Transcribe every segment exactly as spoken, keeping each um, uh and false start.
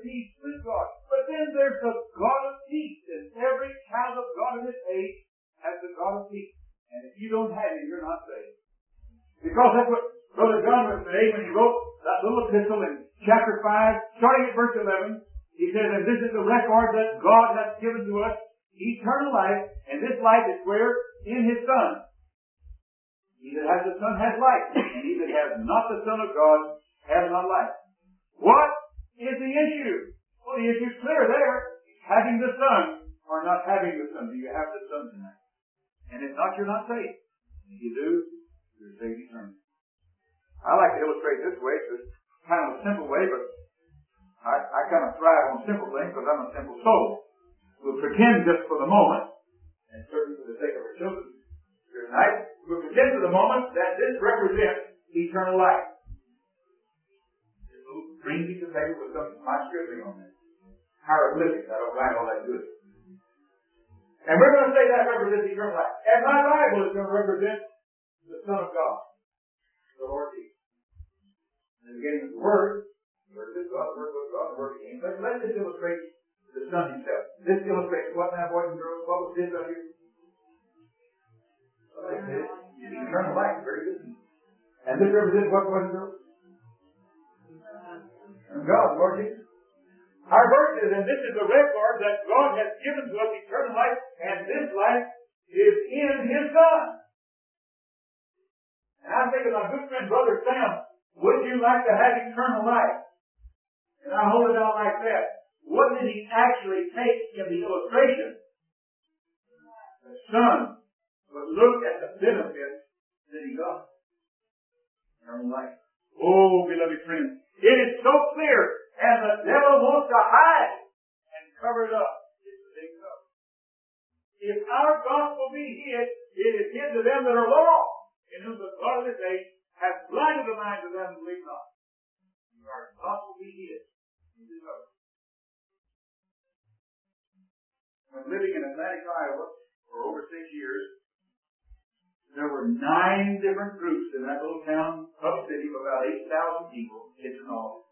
peace with God. But then there's the God of peace, and every child of God in this age has the God of peace. And if you don't have Him, you're not saved. Because that's what Brother John was saying when he wrote that little epistle in chapter five, starting at verse eleven. He says, and this is the record that God hath given to us, eternal life, and this life is where? In His Son. He that has the Son has life, and he that has not the Son of God has not life. What is the issue? Well, the issue is clear there. Having the Son or not having the Son. Do you have the Son tonight? And if not, you're not saved. If you do, you're saved eternally. I like to illustrate this way. It's kind of a simple way, but I, I kind of thrive on simple things because I'm a simple soul. We'll pretend just for the moment, and certainly for the sake of our children here tonight, we'll pretend for the moment that this represents eternal life. This little green piece of paper with some my scribbling on it. Hieroglyphics. I don't find all that good. And we're going to say that represents eternal life. And my Bible is going to represent the Son of God, the Lord Jesus. In the beginning of the Word, the Word is God, the Word was God, the Word became. But let this illustrate the Son Himself. This illustrates what now, boys and girls? What was this up here? Like this. Eternal life. Very good. And this represents what, boys and girls? And God, the Lord Jesus. Our verse is, and this is the record that God has given to us eternal life, and this life is in His Son. And I'm thinking, my good friend, Brother Sam, would you like to have eternal life? And I hold it out like that. What did he actually take in the illustration? The Son. But look at the benefits that He got. Eternal life. Oh, beloved friends, it is so clear, and the devil wants to hide and cover it up. It's a big cover. If our gospel be hid, it is hid to them that are lost, in whom the God of this age hath blinded the minds of them that believe not. If our gospel be hid, it is covered. When living in Atlantic, Iowa, for over six years, there were nine different groups in that little town, hub city of about eight thousand people, kids and all.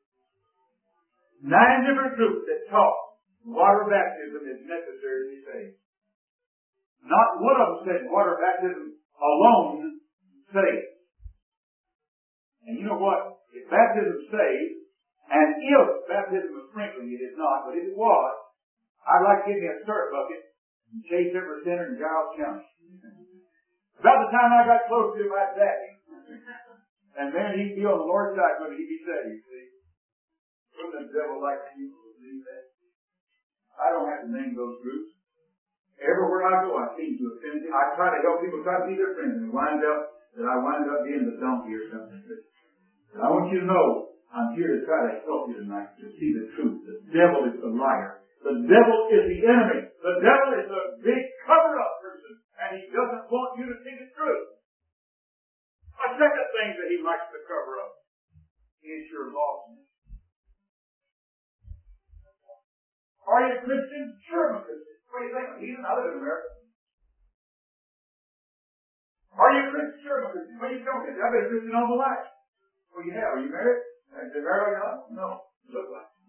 Nine different groups that taught water baptism is necessary to be saved. Not one of them said water baptism alone saves. And you know what? If baptism saves, and if baptism was sprinkling, it is not, but if it was, I'd like to give me a syrup bucket and chase every sinner in Giles County. About the time I got close to him, I'd zap him. And then he'd be on the Lord's side, but he'd be saved, see. Wouldn't the devil like people to believe that? I don't have to name those groups. Everywhere I go, I seem to offend them. I try to help people try to be their friends, and wind up that I wind up being the donkey or something. But I want you to know, I'm here to try to help you tonight to see the truth. The devil is the liar. The devil is the enemy. The devil is a big cover-up person, and he doesn't want you to see the truth. A second thing that he likes to cover up is your lostness. Are you a Christian? Sure, I'm a Christian. What do you think? He's not in America. Are you a Christian? Sure, I'm a Christian. What are you talking about? I've been a Christian all my life. Well, you have. Are you married? Have you been married or not? No. You look like it.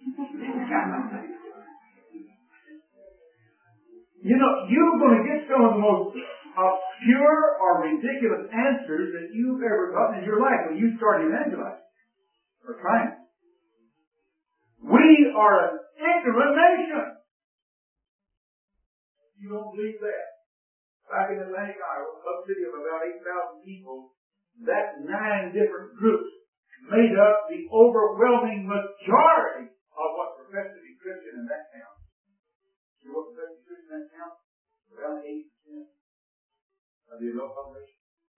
You know, you're going to get some of the most obscure or ridiculous answers that you've ever gotten in your life when you start evangelizing or trying. We are an ignorant nation. You don't believe that? Back in Atlantic, Iowa, a city of about eight thousand people, that nine different groups made up the overwhelming majority of what professed to be Christian in that town. You know what professed to be Christian in that town? Around eighty percent of the adult population.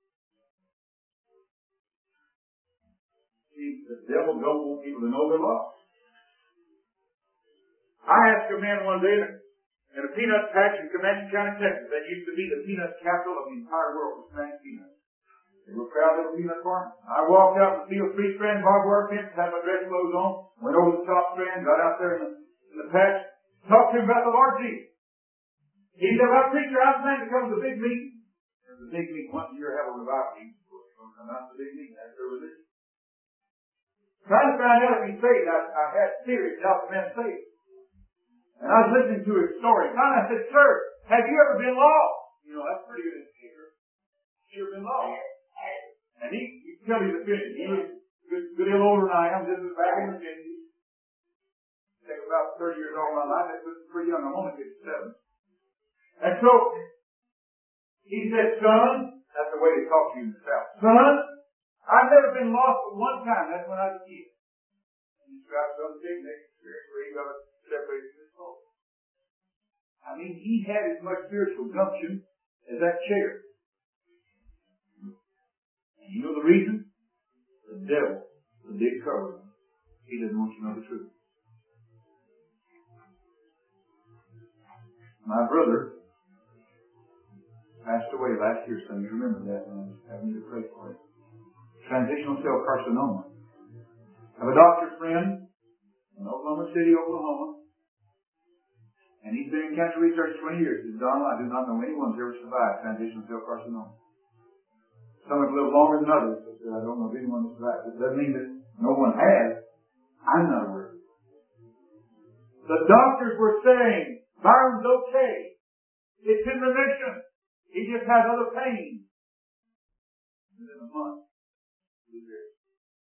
See, the devil don't want people to know they're lost. I asked a man one day in a peanut patch in Comanche County, Texas, that used to be the peanut capital of the entire world, was planting peanuts. They were proud little peanut farmers. I walked out in the field, three strand barbed wire fence, had my dress clothes on, went over the top strand, got out there in the, in the patch, talked to him about the Lord Jesus. He said, "Well, preacher, I'm planning to come to the big meeting." There's a big meeting once a year, have a revival meeting. Come out to the big meeting. That's their religion. trying to find out if he's saved. I, I had serious doubt the man saved. And I was listening to his story. Finally I said, sir, have you ever been lost? You know, that's pretty good indicator. You ever been lost? And he, he can tell you the finish. He was a good, good deal older than I am. This is back in the fifties. Take about thirty years old in my life. This was pretty young. I'm only fifty-seven. And so, he said, son, that's the way they talk to you in the South. Son, I've never been lost but one time. That's when I was a kid. And he described some big experience where he got separated from his soul. I mean, he had as much spiritual gumption as that chair. And you know the reason? The devil, the big cover, he doesn't want you to know the truth. My brother passed away last year, son. You remember that when I was having you to pray for it. Transitional cell carcinoma. I have a doctor friend in Oklahoma City, Oklahoma. And he's been in cancer research twenty years. He said, Donald, I do not know anyone who's ever survived transitional cell carcinoma. Some have lived longer than others. I said, I don't know of anyone who's survived. It doesn't mean that no one has. I'm not aware of it. The doctors were saying, Byron's okay. It's in remission. He just has other pain. Within a month, he was there.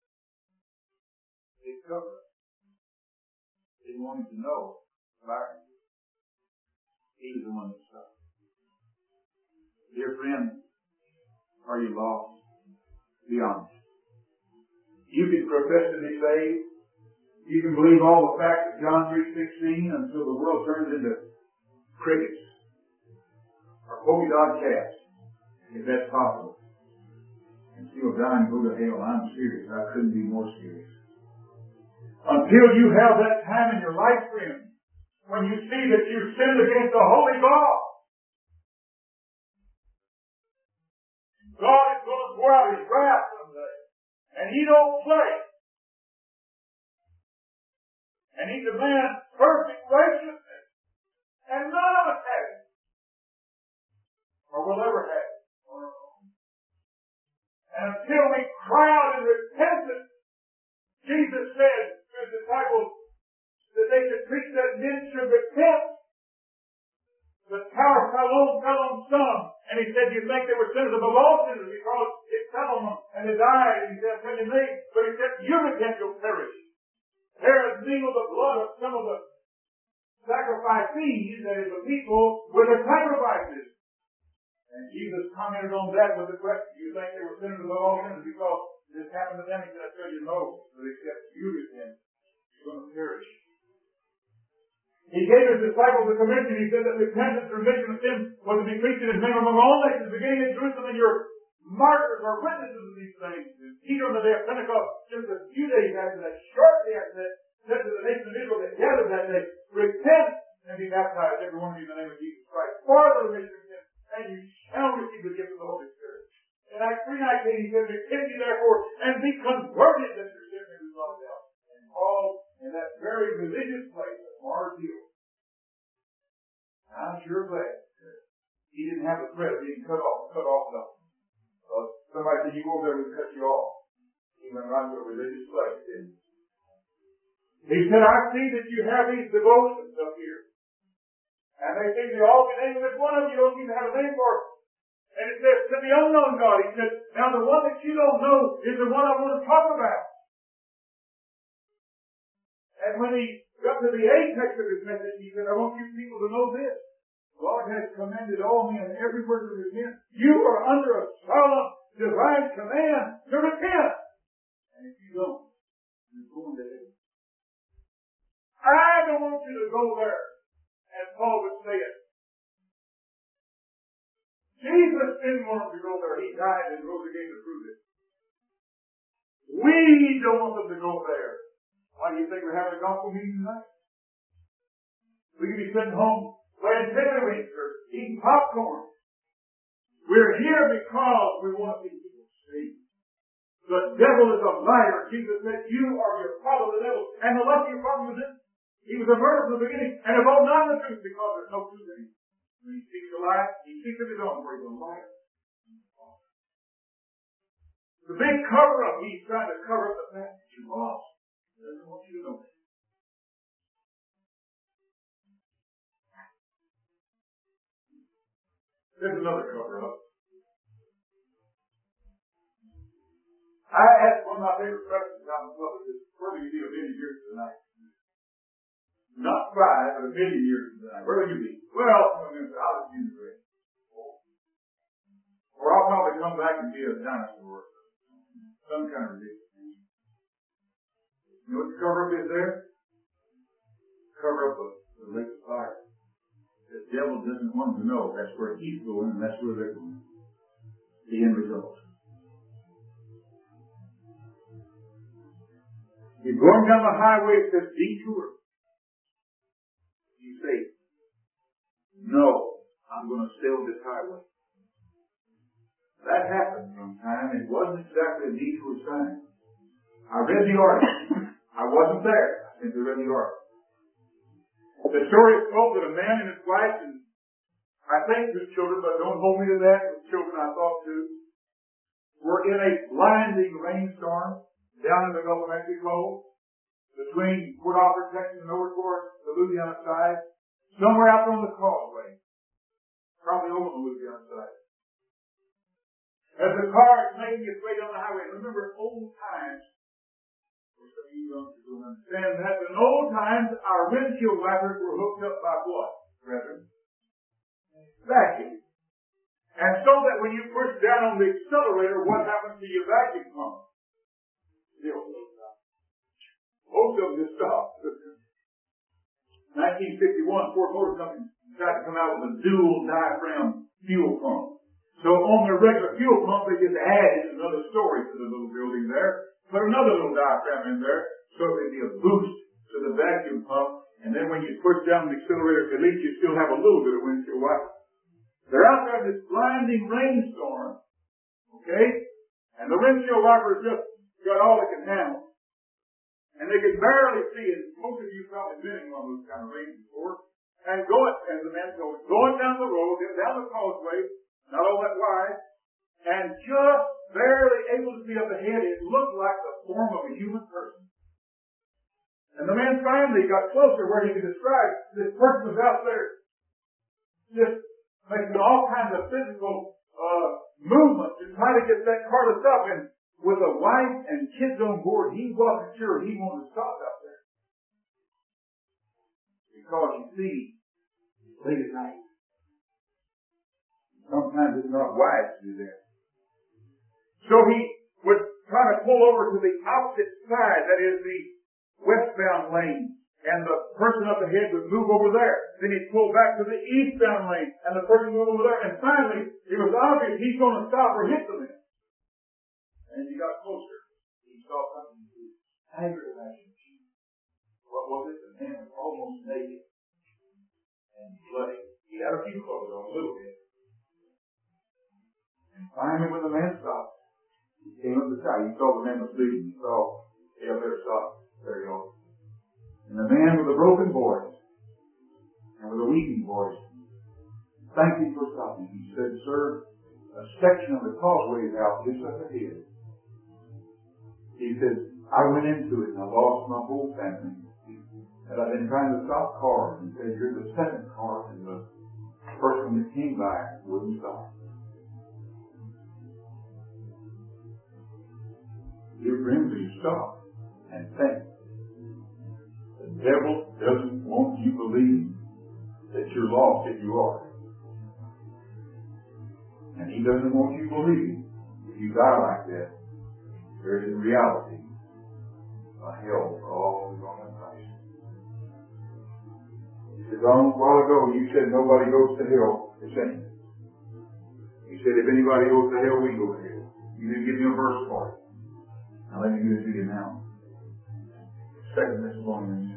They covered it. They wanted to know Byron. He was the one that suffered. Dear friend, are you lost? Be honest. You can profess to be saved. You can believe all the facts of John three sixteen until the world turns into crickets or polka dot cats, if that's possible. And still die and go to hell. I'm serious. I couldn't be more serious. Until you have that time in your life, friend, when you see that you've sinned against the holy God, God is going to pour out His wrath someday. And He don't play. And He demands perfect righteousness. And none of us have it. Or will ever have it. And until we cry out in repentance, Jesus said to His disciples that they should preach that men should repent. The tower fell on, fell on some. And He said, you think they were sinners above all sinners because it fell on them and they died. And He said, tell you me. But He said, you repent, you'll perish. There is mingled the blood of some of the sacrificees, that is the people, with the sacrifices. And Jesus commented on that with the question, do you think they were sinners above all sinners because this happened to them? He said, I tell you no. But except you repent, you're going to perish. He gave His disciples a commission. He said that repentance, remission of sin, was to be preached in His name among all nations, beginning in Jerusalem, and your martyrs are witnesses of these things. And Peter on the day of Pentecost, just a few days after that, shortly after that, said to the nation of Israel that gathered that day, repent and be baptized, every one of you, in the name of Jesus Christ, for the remission of sin, and you shall receive the gift of the Holy Spirit. In Acts three nineteen, He said, repent ye therefore, and be converted, that your sin may be blotted out. And Paul, in that very religious place of Mars Hill, I'm sure glad he didn't have a thread being cut off, cut off though. Uh, somebody said, you go over there, we'll cut you off. He went around to a religious place, didn't he? He said, I see that you have these devotions up here. And they seem to all be named with one of you, don't even have a name for it. And it says, to the unknown God. He said, now the one that you don't know is the one I want to talk about. And when he got to the apex of his message, he said, I want you people to know this. God has commanded all men everywhere to repent. You are under a solemn divine command to repent. And if you don't, you're going to hell. I don't want you to go there, as Paul would say it. Jesus didn't want them to go there. He died and rose again to prove it. We don't want them to go there. Why do you think we're having a gospel meeting tonight? We could be sitting home playing tiddlywinks or eating popcorn. We're here because we want to see people saved. The devil is a liar. Jesus said, you are your father, the devil. And the lucky problem was this. He was a murderer from the beginning, and abode not the truth, because there's no truth in him. When he speaks a lie, he speaks of his own, for he's a liar. The big cover-up, he's trying to cover up the fact that you're lost. There's another cover-up. I asked one of my favorite questions out in the public is, where will you be a million years tonight? Not five, but a million years tonight. Where will you be? Well, I'm going to say, I'll just be in the grave. Or I'll probably come back and be a dinosaur. Some kind of ridiculous thing. You know what the cover-up is there? Cover up of the lake of fire. The devil doesn't want to know that's where he's going and that's where they're going. The end result. You're going down the highway, it says detour. You say, no, I'm going to stay on this highway. That happened one time. It wasn't exactly a detour sign. I read the article. I wasn't there. I simply read the article. The story is told that a man and his wife, and I think his children, but don't hold me to that, his children I thought too, were in a blinding rainstorm down in the Gulf of Mexico, between Port Arthur, Texas, and over towards the Louisiana side, somewhere out on the causeway, probably over the Louisiana side. As the car is making its way down the highway, remember old times, for some of you youngsters don't understand that, but in old times, our windshield wipers were hooked up by what, brethren? Vacuum. And so that when you push down on the accelerator, what happens to your vacuum pump? Zero. Most of them just stopped. nineteen fifty-one, Ford Motor Company tried to come out with a dual diaphragm fuel pump. So on their regular fuel pump, they just added another story to the little building there, put another little diaphragm in there, so it would be a boost to the vacuum pump. And then when you push down the accelerator, at least you still have a little bit of windshield wiper. They're out there in this blinding rainstorm, okay? And the windshield wiper just got all it can handle. And they could barely see it. Most of you probably been in one of those kind of rains before. And going, as the man told, going down the road, down the causeway, not all that wide, and just barely able to see up ahead, it looked like the form of a human person. And the man finally got closer where he could describe this person was out there just making all kinds of physical uh, movements to try to get that car to stop. And with a wife and kids on board, he wasn't sure he wanted to stop out there. Because you see, late at night, sometimes it's not wise to do that. So he would try to pull over to the opposite side, that is the westbound lane, and the person up ahead would move over there. Then he'd pull back to the eastbound lane, and the person would move over there. And finally, it was obvious he's going to stop or hit the man. And as he got closer, he saw something to aggravate him. What was it? The man was almost naked and bloody. He had a few clothes on, a little bit. And finally, when the man stopped, he came up the side. He saw the man was bleeding. He saw, yeah, better stop. There you go. And the man with a broken voice and with a weeping voice thanked him for stopping. He said, sir, a section of the causeway is out just up ahead. He said, I went into it and I lost my whole family. And I've been trying to stop cars. And said, you're the second car and the person that came by wouldn't stop. Dear friends, you stop and think. The devil doesn't want you to believe that you're lost if you are. And he doesn't want you to believe if you die like that, there is in reality a hell for all who are in Christ. He said, Don, a while ago you said nobody goes to hell the same. He said, if anybody goes to hell, we go to hell. You didn't give me a verse for it. Now let me give it to you now. Second Thessalonians.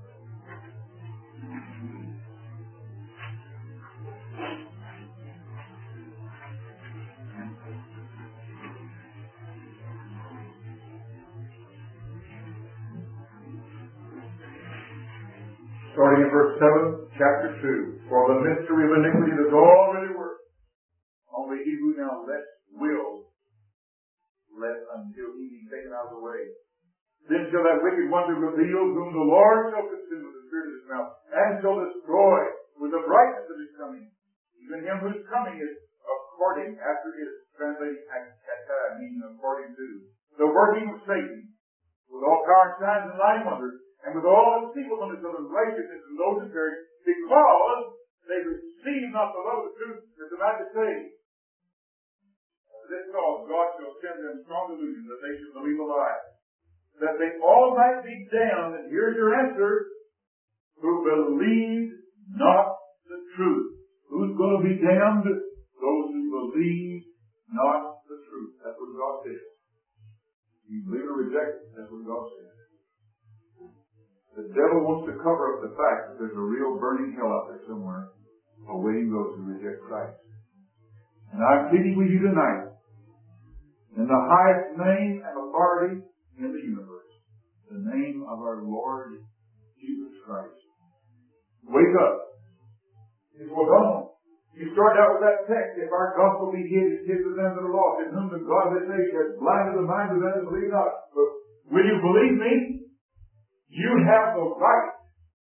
Starting in verse seven, chapter two. For the mystery of iniquity does already work. Only he who now lets will let until he be taken out of the way. Then shall that wicked one be revealed, whom the Lord shall consume with the spirit of his mouth, and shall destroy with the brightness of his coming. Even him who's coming is according, after his translating kata, meaning according to, the working of Satan, with all power and signs and lying wonders, and with all deceitfulness of unrighteousness and those that perish, because they receive not the love of the truth that's about to save. This cause God shall send them strong delusion that they should believe a lie, that they all might be damned. And here's your answer: who believe not the truth. Who's going to be damned? Those who believe not the truth. That's what God says. You believe or reject it. That's what God says. The devil wants to cover up the fact that there's a real burning hell out there somewhere awaiting those who reject Christ. And I'm pleading with you tonight, in the highest name and authority in the universe, the name of our Lord Jesus Christ. Wake up. It's well done. You start out with that text: if our gospel be hid, it's hid to them that are lost, in whom the God of this age has blinded the minds of them that believe not. But will you believe me? You have the right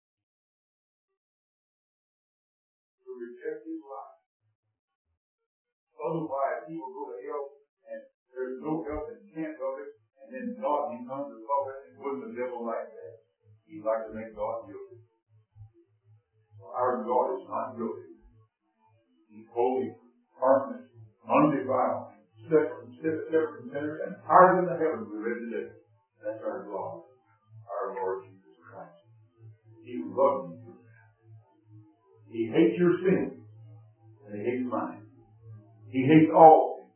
to reject his life. Otherwise, he will go to hell, and there's no help and can't help it, and then God becomes the puppet. And wouldn't the devil like that? He'd like to make God guilty. Our God is not guilty. He's holy, harmless, undefiled, separate, separate from sinners, and higher than the heavens we read today. That's our God, our Lord Jesus Christ. He loves you. He hates your sin, and he hates mine. He hates all sin.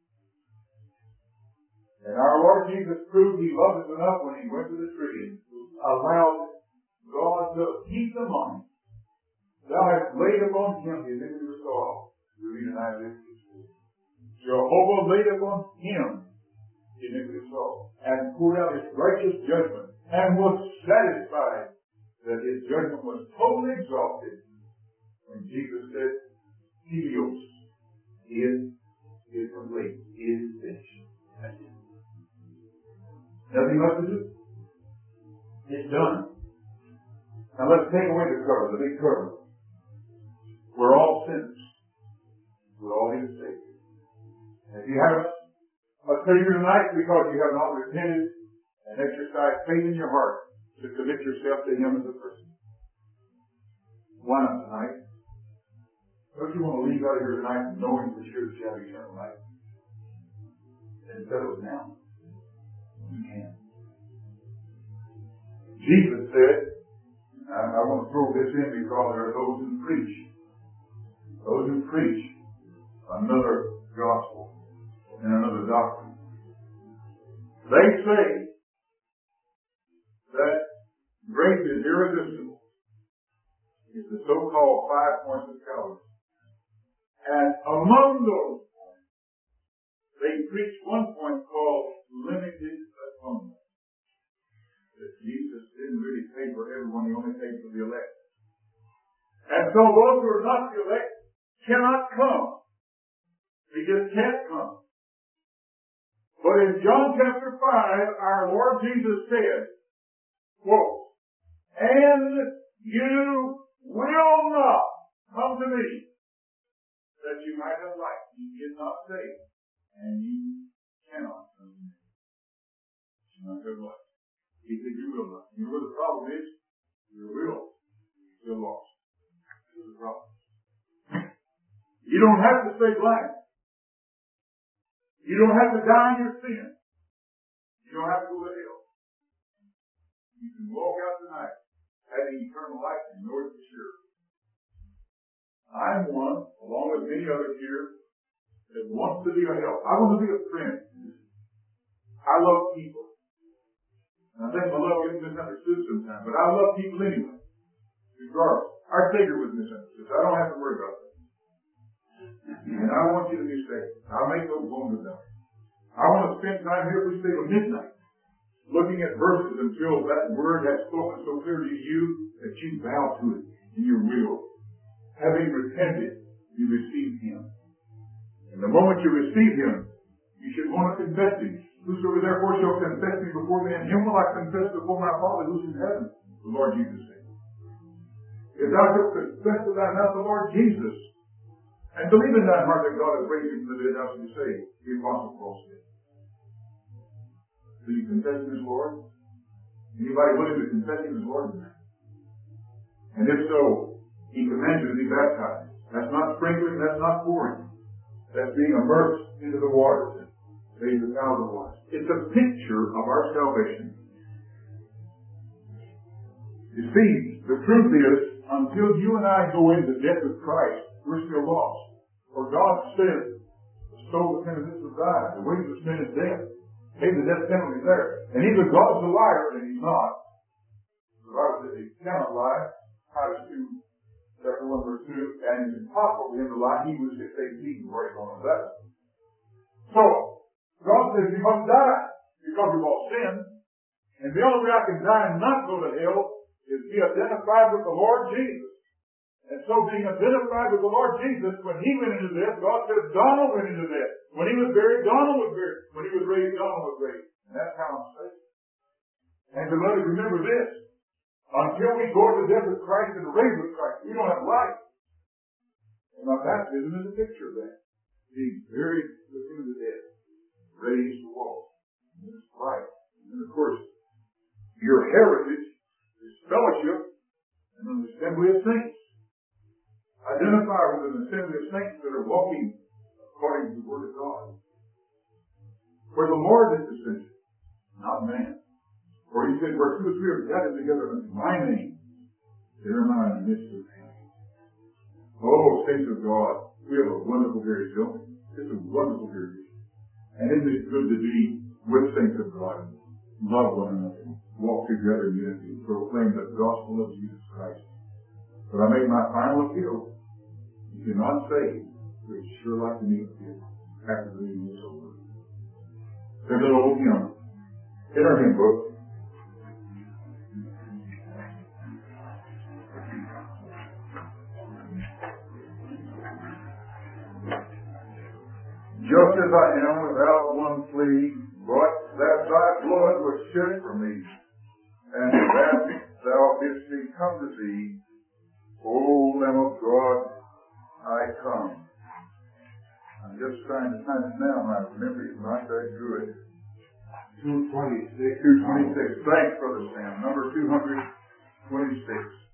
And our Lord Jesus proved he loved us enough when he went to the tree and allowed God to keep them on him. Thou hast laid upon him the iniquity of us all. We read in Isaiah sixty. Jehovah laid upon him the iniquity of us all, and poured out his righteous judgment, and was satisfied that his judgment was totally exhausted when Jesus said, Helios is, is complete, is finished. That's it. Nothing left to do. It's done. Now let's take away the cover, the big cover. We're all sinners. We all need a Savior. And if you haven't a Savior tonight because you have not repented and exercised faith in your heart to commit yourself to him as a person, why not tonight? Don't you want to leave out of here tonight knowing for sure that you have eternal life? Then settle it now. You can. Jesus said, and I want to throw this in because there are those who preach Those who preach another gospel and another doctrine. They say that grace is irresistible. It's the so-called five points of Calvary. And among those points, they preach one point called limited atonement. That Jesus didn't really pay for everyone, he only paid for the elect. And so those who are not the elect cannot come. They just can't come. But in John chapter five, our Lord Jesus said, quote, and you will not come to me that you might have life. He did not say, and you cannot come to me. You not have life. He said you will not. You know what the problem is? Your will is still lost. This is the problem. You don't have to stay blind. You don't have to die in your sin. You don't have to go to hell. You can walk out tonight having eternal life and know it for sure. I'm one, along with many others here, that wants to be a help. I want to be a friend. I love people. And I think my love gets misunderstood sometimes, but I love people anyway. Regardless. Our Savior was misunderstood. I don't have to worry about that. And I want you to be saved. I'll make those bones about it. I want to spend time here if we stay till midnight, looking at verses until that word has spoken so clear to you that you bow to it in your will. Having repented, you receive him. And the moment you receive him, you should want to confess him. Whosoever therefore shall confess me before men, him will I confess before my Father who's in heaven, the Lord Jesus said. If thou shalt confess with thy mouth the Lord Jesus, And believe in that heart that God has raised him from the dead, how should you say, the Apostle Paul said. Do you confess him as Lord? Anybody willing to confess him as Lord? And if so, he commands you to be baptized. That's not sprinkling, that's not pouring. That's being immersed into the waters. Made a thousand waters. It's a picture of our salvation. You see, the truth is, until you and I go into the death of Christ, we're still lost. For God said, stole the sin of this will die. The wages of sin is death. Paid the death penalty there. And either God's a liar and he's not. The Bible says he cannot lie. Titus two, chapter one, verse two, and it's impossible for him to lie. He was if they beat him right on that. So, God says you must die because we've all sinned. And the only way I can die and not go to hell is be identified with the Lord Jesus. And so being identified with the Lord Jesus, when he went into death, God said Donald went into death. When he was buried, Donald was buried. When he was raised, Donald was raised. And that's how I'm saved. And beloved, remember this. Until we go to the death of Christ and raise with Christ, we don't have life. And my baptism is a picture of that. Being buried with him to death. Raised to walk. And it's life. And then of course, your heritage is fellowship and an assembly of saints. Identify with an assembly of saints that are walking according to the Word of God. For the Lord is essential, not man. For he said, where two or three are gathered together in my name, there am I in the midst of them. Oh, saints of God, we have a wonderful heritage, don't we? It's a wonderful heritage. And isn't it good to be with saints of God and love one another, walk together in unity, proclaim the gospel of Jesus Christ. But I make my final appeal. If you're not saved, we'd sure like to meet with you after the meeting is over. There's an old hymn in our hymn book. Just as I am without one plea, but that thy blood was shed for me, and that thou didst me come to thee, O Lamb of God, I come. I'm just trying to find it now. My memory is not that good. two twenty-six. two twenty-six. Thanks, Brother Sam. Number two hundred twenty-six.